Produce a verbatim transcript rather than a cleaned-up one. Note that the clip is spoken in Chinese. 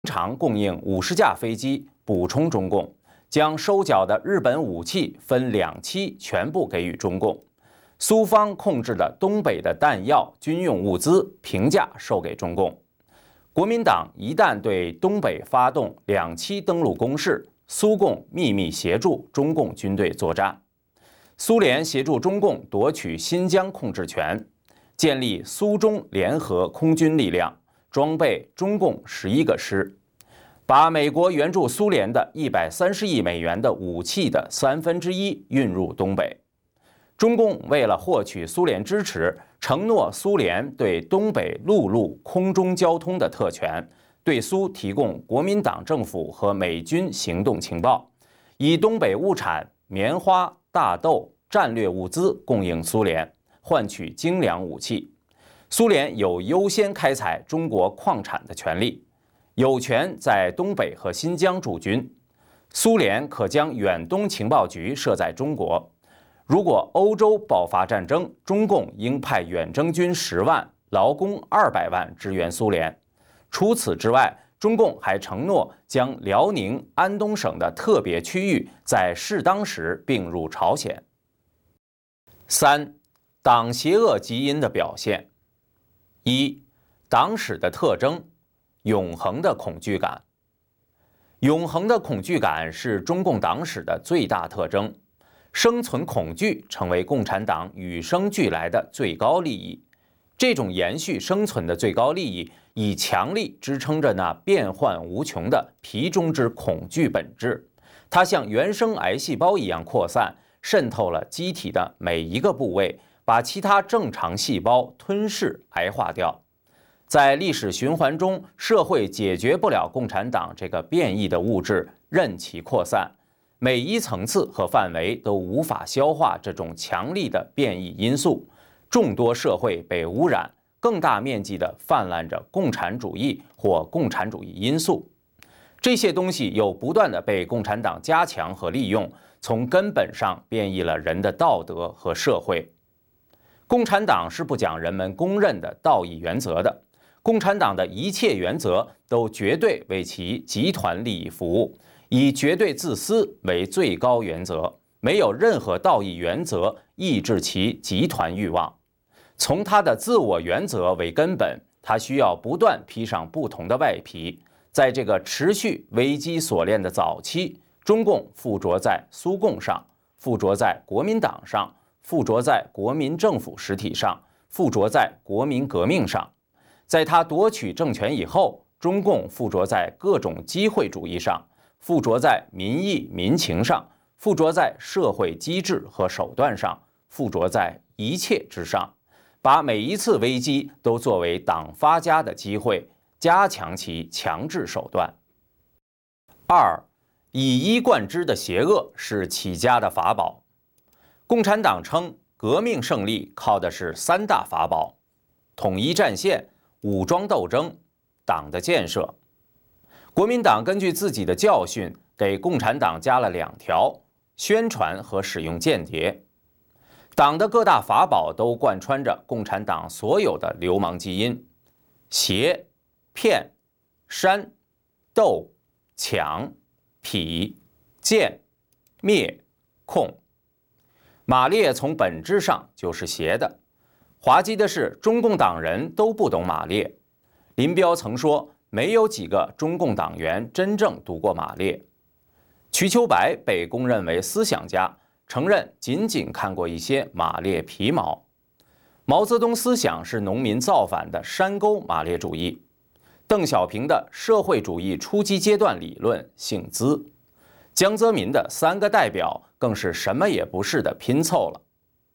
常供应五十架飞机补充中共，将收缴的日本武器分两期全部给予中共。苏方控制的东北的弹药、军用物资平价售给中共。国民党一旦对东北发动两栖登陆攻势，苏共秘密协助中共军队作战。苏联协助中共夺取新疆控制权，建立苏中联合空军力量，装备中共十一个师，把美国援助苏联的一百三十亿美元的武器的三分之一运入东北。中共为了获取苏联支持，承诺苏联对东北陆路、空中交通的特权，对苏提供国民党政府和美军行动情报，以东北物产棉花、大豆、战略物资供应苏联，换取精良武器。苏联有优先开采中国矿产的权利，有权在东北和新疆驻军。苏联可将远东情报局设在中国。如果欧洲爆发战争，中共应派远征军十万、劳工二百万支援苏联。除此之外，中共还承诺将辽宁、安东省的特别区域在适当时并入朝鲜。三、党邪恶基因的表现。一、党史的特征：永恒的恐惧感。永恒的恐惧感是中共党史的最大特征。生存恐惧成为共产党与生俱来的最高利益。这种延续生存的最高利益，以强力支撑着那变幻无穷的皮中之恐惧本质。它像原生癌细胞一样扩散，渗透了机体的每一个部位，把其他正常细胞吞噬癌化掉。在历史循环中，社会解决不了共产党这个变异的物质，任其扩散。每一层次和范围都无法消化这种强力的变异因素，众多社会被污染，更大面积地泛滥着共产主义或共产主义因素。这些东西又不断地被共产党加强和利用，从根本上变异了人的道德和社会。共产党是不讲人们公认的道义原则的，共产党的一切原则都绝对为其集团利益服务，以绝对自私为最高原则，没有任何道义原则抑制其集团欲望。从他的自我原则为根本，他需要不断披上不同的外皮。在这个持续危机锁链的早期，中共附着在苏共上，附着在国民党上，附着在国民政府实体上，附着在国民革命上。在他夺取政权以后，中共附着在各种机会主义上，附着在民意民情上，附着在社会机制和手段上，附着在一切之上，把每一次危机都作为党发家的机会，加强其强制手段。二、以一贯之的邪恶是起家的法宝。共产党称革命胜利靠的是三大法宝：统一战线、武装斗争、党的建设。国民党根据自己的教训，给共产党加了两条：宣传和使用间谍。党的各大法宝都贯穿着共产党所有的流氓基因：邪、骗、煽、斗、抢、痞、贱、灭、控。马列从本质上就是邪的。滑稽的是，中共党人都不懂马列。林彪曾说，没有几个中共党员真正读过马列。瞿秋白被公认为思想家，承认仅仅看过一些马列皮毛。毛泽东思想是农民造反的山沟马列主义。邓小平的社会主义初级阶段理论姓资。江泽民的三个代表更是什么也不是的拼凑了。